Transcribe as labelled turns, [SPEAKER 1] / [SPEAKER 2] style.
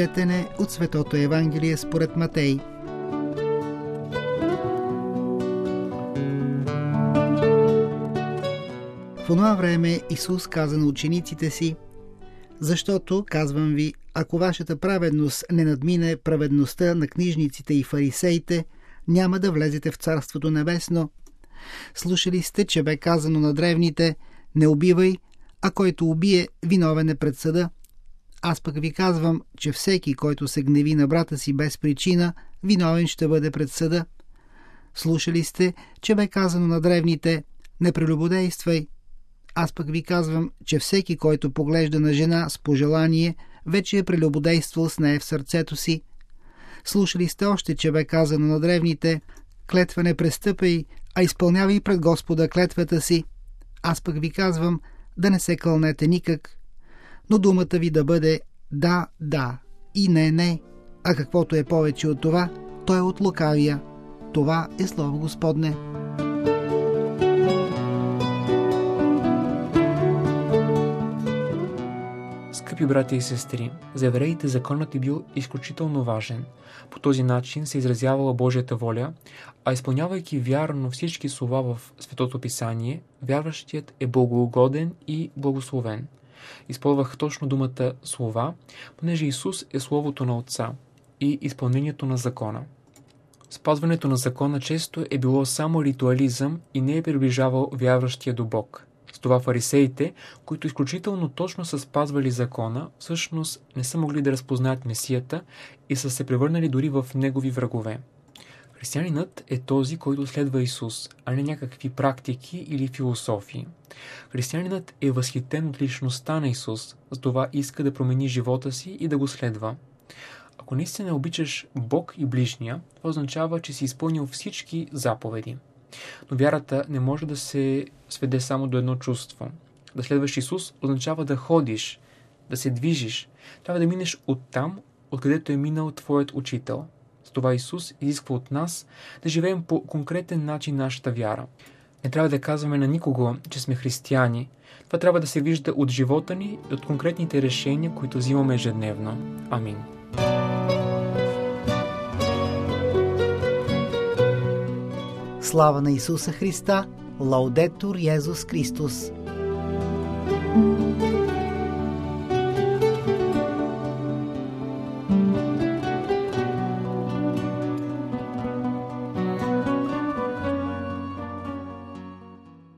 [SPEAKER 1] Четене от Светото Евангелие според Матей. В онова време Исус каза на учениците си: защото, казвам ви, ако вашата праведност не надмине праведността на книжниците и фарисеите, няма да влезете в Царството небесно. Слушали сте, че бе казано на древните: не убивай, а който убие, виновен е пред съда. Аз пък ви казвам, че всеки, който се гневи на брата си без причина, виновен ще бъде пред съда. Слушали сте, че бе казано на древните: не прелюбодействай. Аз пък ви казвам, че всеки, който поглежда на жена с пожелание, вече е прелюбодействал с нея в сърцето си. Слушали сте още, че бе казано на древните: клетва не престъпай, а изпълнявай пред Господа клетвата си. Аз пък ви казвам, да не се кълнете никак. Но думата ви да бъде да, да и не, не, а каквото е повече от това, то е от лукавия. Това е слово Господне.
[SPEAKER 2] Скъпи братя и сестри, за евреите законът е бил изключително важен. По този начин се изразявала Божията воля, а изпълнявайки вярно всички слова в Светото Писание, вярващият е благоугоден и благословен. Използвах точно думата слова, понеже Исус е Словото на Отца и изпълнението на закона. Спазването на закона често е било само ритуализъм и не е приближавал вярващия до Бог. С това фарисеите, които изключително точно са спазвали закона, всъщност не са могли да разпознаят Месията и са се превърнали дори в негови врагове. Християнинът е този, който следва Исус, а не някакви практики или философии. Християнинът е възхитен от личността на Исус, затова иска да промени живота си и да го следва. Ако наистина обичаш Бог и ближния, това означава, че си изпълнил всички заповеди. Но вярата не може да се сведе само до едно чувство. Да следваш Исус означава да ходиш, да се движиш. Трябва да минеш оттам, откъдето е минал твоят учител. С това Исус изисква от нас да живеем по конкретен начин нашата вяра. Не трябва да казваме на никого, че сме християни. Това трябва да се вижда от живота ни и от конкретните решения, които взимаме ежедневно. Амин.
[SPEAKER 1] Слава на Исуса Христа! Лаудетур Йезус Христос!